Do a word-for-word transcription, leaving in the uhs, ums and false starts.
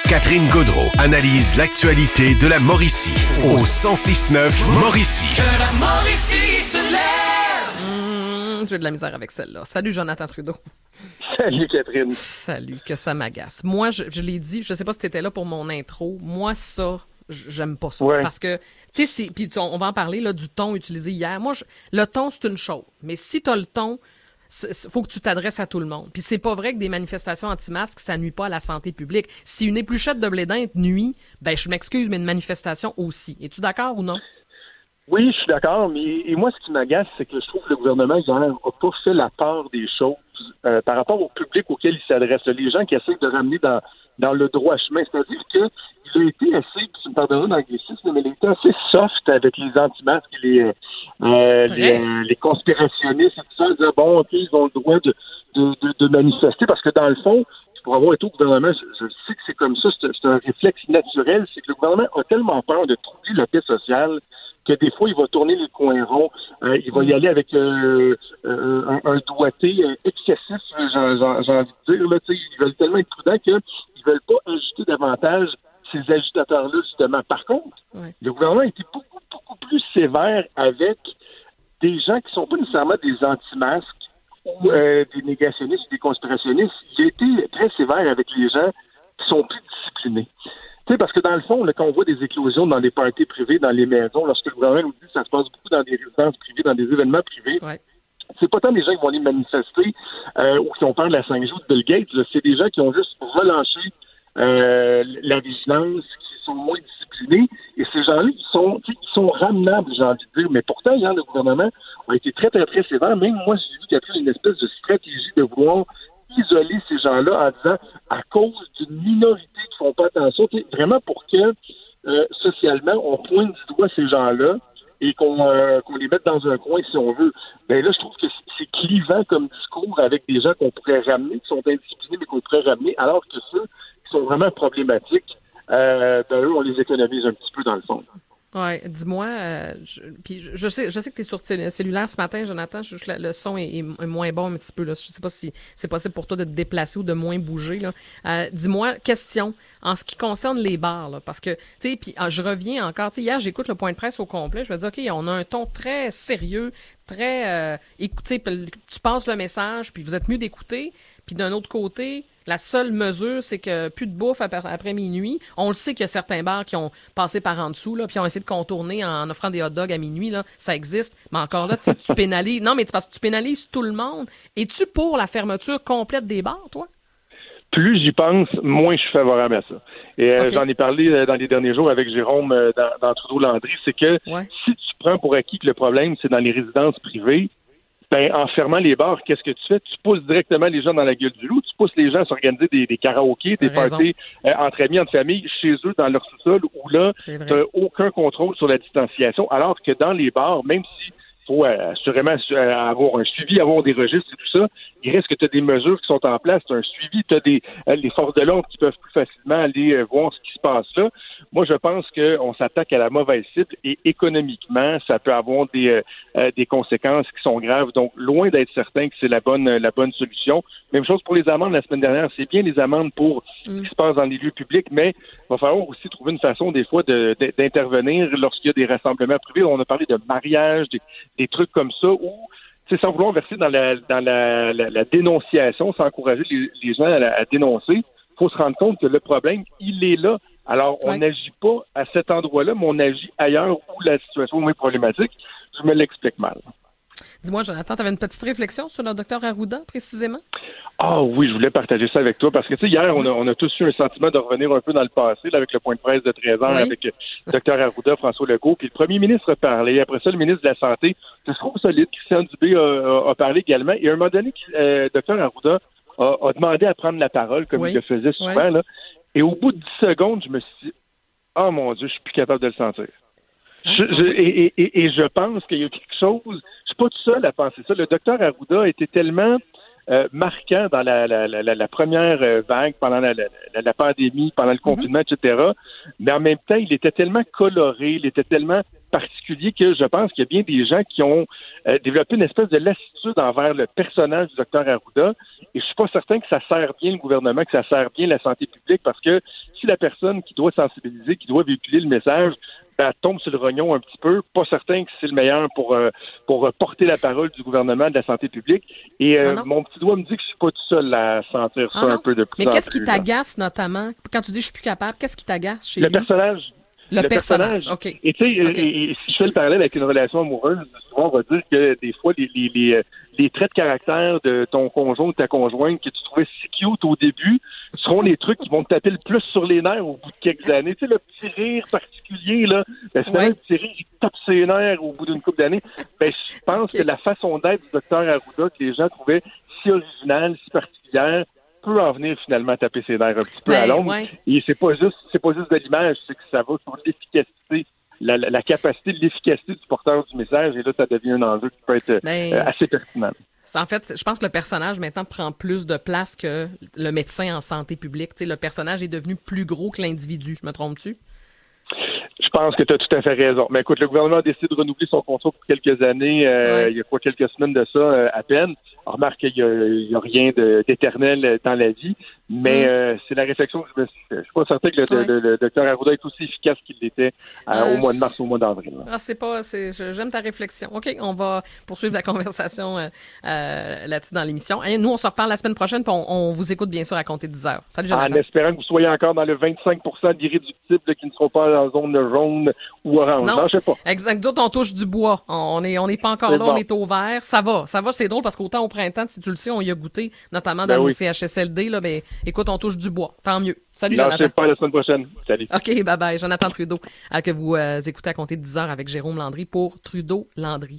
Catherine Gaudreault analyse l'actualité de la Mauricie au cent six neuf Mauricie. Que la Mauricie se lève! Mmh, j'ai de la misère avec celle-là. Salut Jonathan Trudeau. Salut Catherine. Salut, que ça m'agace. Moi, je, je l'ai dit, je sais pas si t'étais là pour mon intro. Moi, ça, j'aime pas ça. Ouais. Parce que, tu sais, puis on, on va en parler là, du ton utilisé hier. Moi, je, le ton, c'est une chose. Mais si t'as le ton, il faut que tu t'adresses à tout le monde. Puis c'est pas vrai que des manifestations anti-masques, ça nuit pas à la santé publique. Si une épluchette de blé d'Inde nuit, ben je m'excuse, mais une manifestation aussi. Es-tu d'accord ou non? Oui, je suis d'accord, mais et moi, ce qui m'agace, c'est que je trouve que le gouvernement hier n'a pas fait la part des choses euh, par rapport au public auquel il s'adresse. Les gens qui essaient de ramener dans, dans le droit chemin. C'est-à-dire qu'il a été assez, puis tu me pardonneras d'anglicisme, mais il a été assez soft avec les anti-masques et les, euh, les, euh, les conspirationnistes et tout ça, en disant, bon, OK, ils ont le droit de, de, de, de manifester, parce que dans le fond, pour avoir été au gouvernement, je, je sais que c'est comme ça, c'est, c'est un réflexe naturel, c'est que le gouvernement a tellement peur de troubler la paix sociale que des fois, il va tourner les coins ronds, euh, il va y aller avec euh, euh, un, un doigté euh, excessif, j'ai, j'ai, j'ai envie de dire. Là, ils veulent tellement être prudents qu'ils ne veulent pas ajouter davantage ces agitateurs-là, justement. Par contre, ouais. le gouvernement a été beaucoup, beaucoup plus sévère avec des gens qui ne sont pas nécessairement des anti-masques ou euh, des négationnistes ou des conspirationnistes. Il a été très sévère avec les gens qui sont plus disciplinés. Tu sais, parce que dans le fond, là, quand on voit des éclosions dans des parties privées, dans les maisons, lorsque le gouvernement nous dit que ça se passe beaucoup dans des résidences privées, dans des événements privés, ouais. c'est pas tant des gens qui vont aller manifester euh, ou qui ont peur de la cinq G de Bill Gates, là, c'est des gens qui ont juste relâché euh, la vigilance, qui sont moins disciplinés, et ces gens-là, ils sont, ils sont ramenables, j'ai envie de dire, mais pourtant, hier, le gouvernement a été très, très, très sévère. Même moi, j'ai vu qu'il y a pris une espèce de stratégie de vouloir isoler ces gens-là en disant à cause d'une minorité qui font pas attention, vraiment pour que euh, socialement on pointe du doigt ces gens-là et qu'on, euh, qu'on les mette dans un coin si on veut. Ben là, je trouve que c'est clivant comme discours avec des gens qu'on pourrait ramener, qui sont indisciplinés mais qu'on pourrait ramener, alors que ceux qui sont vraiment problématiques, euh, ben eux, on les économise un petit peu dans le fond. Oui, dis-moi, euh, je, puis je, je sais, je sais que tu es sur cellulaire ce matin, Jonathan, je, je, le son est, est moins bon un petit peu, là. Je sais pas si c'est possible pour toi de te déplacer ou de moins bouger, là. Euh, dis-moi, question, en ce qui concerne les bars, là, parce que, tu sais, puis ah, je reviens encore, tu sais, hier, j'écoute le point de presse au complet, je me dis, OK, on a un ton très sérieux, très, euh, écoutez, tu passes le message, puis vous êtes mieux d'écouter, puis d'un autre côté, la seule mesure, c'est que plus de bouffe après minuit. On le sait qu'il y a certains bars qui ont passé par en dessous, là, puis ont essayé de contourner en offrant des hot dogs à minuit, là. Ça existe. Mais encore là, tu sais, tu pénalises. Non, mais c'est parce que tu pénalises tout le monde. Es-tu pour la fermeture complète des bars, toi? Plus j'y pense, moins je suis favorable à ça. Et euh, okay. j'en ai parlé euh, dans les derniers jours avec Jérôme euh, dans, dans Trudeau-Landry, c'est que ouais. si tu prends pour acquis que le problème, c'est dans les résidences privées, ben, en fermant les bars, qu'est-ce que tu fais? Tu pousses directement les gens dans la gueule du loup, tu pousses les gens à s'organiser des, des karaokés, des parties euh, entre amis, entre familles, chez eux, dans leur sous-sol, où là, tu n'as aucun contrôle sur la distanciation, alors que dans les bars, même si faut euh, assurément euh, avoir un suivi, avoir des registres et tout ça, il reste que tu as des mesures qui sont en place, tu as un suivi, tu as des, euh, les forces de l'ordre qui peuvent plus facilement aller euh, voir ce qui se passe là. Moi, je pense qu'on s'attaque à la mauvaise cible et économiquement, ça peut avoir des, euh, euh, des conséquences qui sont graves. Donc, loin d'être certain que c'est la bonne, la bonne solution. Même chose pour les amendes la semaine dernière. C'est bien les amendes pour mm. ce qui se passe dans les lieux publics, mais il va falloir aussi trouver une façon, des fois, de, de, d'intervenir lorsqu'il y a des rassemblements privés. On a parlé de mariage, des, des trucs comme ça où, sans vouloir verser dans la, dans la, la, la dénonciation, sans encourager les, les gens à, à dénoncer, il faut se rendre compte que le problème, il est là. Alors, on n'agit ouais. pas à cet endroit-là, mais on agit ailleurs où la situation est moins problématique. Je me l'explique mal. Dis-moi, Jonathan, tu avais une petite réflexion sur le docteur Arruda, précisément? Ah oui, je voulais partager ça avec toi, parce que, tu sais, hier, on a, on a tous eu un sentiment de revenir un peu dans le passé, là, avec le point de presse de treize heures, oui. avec le docteur Arruda, François Legault, puis le premier ministre a parlé. Après ça, le ministre de la Santé, je trouve solide, Christian Dubé a, a, a parlé également. Et à un moment donné, euh, docteur Arruda a, a demandé à prendre la parole, comme oui. il le faisait souvent, oui. là. Et au bout de dix secondes, je me suis dit, « Oh mon Dieu, je suis plus capable de le sentir. » Je, je, et, et, et je pense qu'il y a quelque chose, je suis pas tout seul à penser ça. Le docteur Arruda était tellement euh, marquant dans la, la, la, la première vague, pendant la, la, la pandémie, pendant le confinement, mm-hmm. et cetera. Mais en même temps, il était tellement coloré, il était tellement particulier que je pense qu'il y a bien des gens qui ont euh, développé une espèce de lassitude envers le personnage du docteur Arruda. Et je suis pas certain que ça sert bien le gouvernement, que ça sert bien la santé publique, parce que si la personne qui doit sensibiliser, qui doit véhiculer le message, ben, tombe sur le rognon un petit peu, pas certain que c'est le meilleur pour euh, pour porter la parole du gouvernement de la santé publique. Et euh, mon petit doigt me dit que je suis pas tout seul à sentir ça ah un peu de plus Mais en qu'est-ce plus, qui t'agace, là. Notamment? Quand tu dis « je suis plus capable », qu'est-ce qui t'agace chez le lui? personnage. Le, le personnage. personnage. OK. Et tu sais, okay. et, et si je fais le parallèle avec une relation amoureuse, souvent on va dire que des fois, les, les, les, les traits de caractère de ton conjoint ou ta conjointe que tu trouvais si cute au début seront les trucs qui vont te taper le plus sur les nerfs au bout de quelques années. Tu sais, le petit rire particulier, là, ben, c'est ouais. le petit rire qui tape ses nerfs au bout d'une couple d'années. Ben, je pense okay. que la façon d'être du docteur Arruda que les gens trouvaient si originale, si particulière, peut en venir finalement taper ses nerfs un petit peu ben, à l'ombre. Ouais. Et c'est pas juste, c'est pas juste de l'image, c'est que ça va sur l'efficacité, la, la, la capacité de l'efficacité du porteur du message. Et là, ça devient un enjeu qui peut être ben, euh, assez pertinent. En fait, je pense que le personnage maintenant prend plus de place que le médecin en santé publique. T'sais, le personnage est devenu plus gros que l'individu. Je me trompe-tu? Je pense que tu as tout à fait raison. Mais écoute, le gouvernement a décidé de renouveler son contrat pour quelques années. Euh, ouais. Il y a quoi, quelques semaines de ça euh, à peine. On remarque qu'il n'y a, a rien de, d'éternel dans la vie, mais mm. euh, c'est la réflexion que je me suis fait. Je suis pas certain que le, ouais. le, le, le docteur Arruda est aussi efficace qu'il l'était euh, euh, au mois de mars, au mois d'avril. Ah, c'est pas, c'est, j'aime ta réflexion. OK, on va poursuivre la conversation euh, euh, là-dessus dans l'émission. Et nous, on se reparle la semaine prochaine, puis on, on vous écoute bien sûr à compter de dix heures. Salut, Jonathan. En espérant que vous soyez encore dans le vingt-cinq pour cent d'irréductibles qui ne seront pas en zone jaune ou orange. Non, non je sais pas. Exact. D'autres, on touche du bois. On est, on n'est pas encore c'est là, bon. On est au vert. Ça va, ça va, c'est drôle parce qu'autant au printemps, si tu le sais, on y a goûté, notamment dans ben oui. nos C H S L D, là, ben, écoute, on touche du bois. Tant mieux. Salut, non, Jonathan. Je sais pas, la semaine prochaine. Salut. OK, bye bye. Jonathan Trudeau, euh, que vous euh, écoutez à compter de dix heures avec Jérôme Landry pour Trudeau Landry.